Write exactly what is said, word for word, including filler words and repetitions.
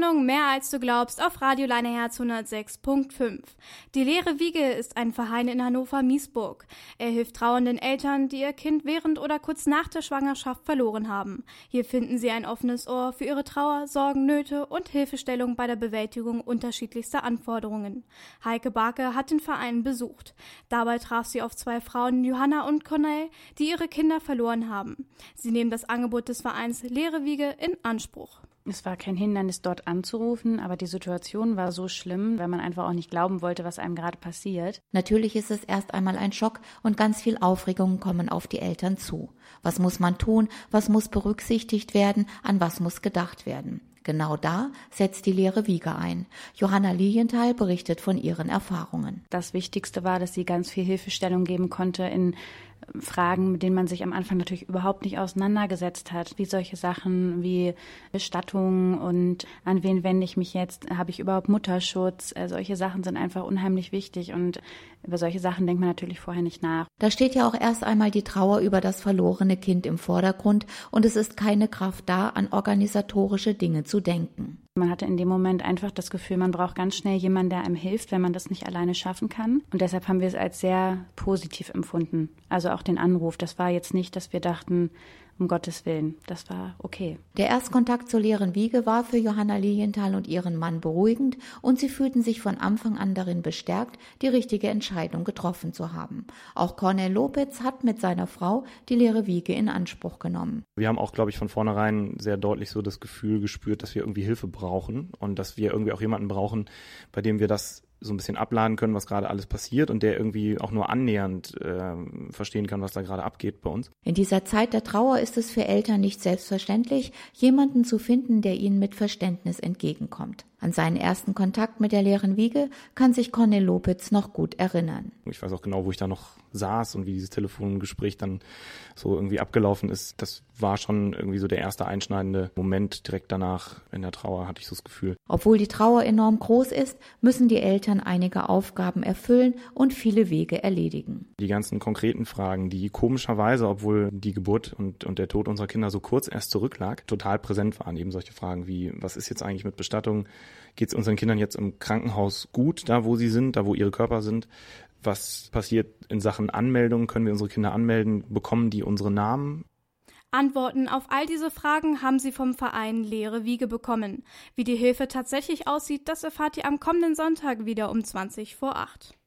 Sendung Mehr als du glaubst auf Radio Leineherz hundertsechs Komma fünf. Die leere Wiege ist ein Verein in Hannover-Miesburg. Er hilft trauernden Eltern, die ihr Kind während oder kurz nach der Schwangerschaft verloren haben. Hier finden sie ein offenes Ohr für ihre Trauer, Sorgen, Nöte und Hilfestellung bei der Bewältigung unterschiedlichster Anforderungen. Heike Barke hat den Verein besucht. Dabei traf sie auf zwei Frauen, Johanna und Cornell, die ihre Kinder verloren haben. Sie nehmen das Angebot des Vereins Leere Wiege in Anspruch. Es war kein Hindernis, dort anzurufen, aber die Situation war so schlimm, weil man einfach auch nicht glauben wollte, was einem gerade passiert. Natürlich ist es erst einmal ein Schock und ganz viel Aufregung kommen auf die Eltern zu. Was muss man tun? Was muss berücksichtigt werden? An was muss gedacht werden? Genau da setzt die leere Wiege ein. Johanna Lilienthal berichtet von ihren Erfahrungen. Das Wichtigste war, dass sie ganz viel Hilfestellung geben konnte in Fragen, mit denen man sich am Anfang natürlich überhaupt nicht auseinandergesetzt hat, wie solche Sachen wie Bestattung und an wen wende ich mich jetzt, habe ich überhaupt Mutterschutz, äh, solche Sachen sind einfach unheimlich wichtig und über solche Sachen denkt man natürlich vorher nicht nach. Da steht ja auch erst einmal die Trauer über das verlorene Kind im Vordergrund und es ist keine Kraft da, an organisatorische Dinge zu denken. Man hatte in dem Moment einfach das Gefühl, man braucht ganz schnell jemanden, der einem hilft, wenn man das nicht alleine schaffen kann. Und deshalb haben wir es als sehr positiv empfunden. Also auch den Anruf. Das war jetzt nicht, dass wir dachten, um Gottes Willen, das war okay. Der Erstkontakt zur leeren Wiege war für Johanna Lilienthal und ihren Mann beruhigend und sie fühlten sich von Anfang an darin bestärkt, die richtige Entscheidung getroffen zu haben. Auch Cornel Lopez hat mit seiner Frau die leere Wiege in Anspruch genommen. Wir haben auch, glaube ich, von vornherein sehr deutlich so das Gefühl gespürt, dass wir irgendwie Hilfe brauchen und dass wir irgendwie auch jemanden brauchen, bei dem wir das so ein bisschen abladen können, was gerade alles passiert und der irgendwie auch nur annähernd äh, verstehen kann, was da gerade abgeht bei uns. In dieser Zeit der Trauer ist es für Eltern nicht selbstverständlich, jemanden zu finden, der ihnen mit Verständnis entgegenkommt. An seinen ersten Kontakt mit der leeren Wiege kann sich Cornel Lopez noch gut erinnern. Ich weiß auch genau, wo ich da noch saß und wie dieses Telefongespräch dann so irgendwie abgelaufen ist. Das war schon irgendwie so der erste einschneidende Moment. Direkt danach in der Trauer hatte ich so das Gefühl. Obwohl die Trauer enorm groß ist, müssen die Eltern einige Aufgaben erfüllen und viele Wege erledigen. Die ganzen konkreten Fragen, die komischerweise, obwohl die Geburt und, und der Tod unserer Kinder so kurz erst zurücklag, total präsent waren. Eben solche Fragen wie, was ist jetzt eigentlich mit Bestattung? Geht es unseren Kindern jetzt im Krankenhaus gut, da wo sie sind, da wo ihre Körper sind? Was passiert in Sachen Anmeldung? Können wir unsere Kinder anmelden? Bekommen die unsere Namen? Antworten auf all diese Fragen haben sie vom Verein Leere Wiege bekommen. Wie die Hilfe tatsächlich aussieht, das erfahrt ihr am kommenden Sonntag wieder um zwanzig vor acht.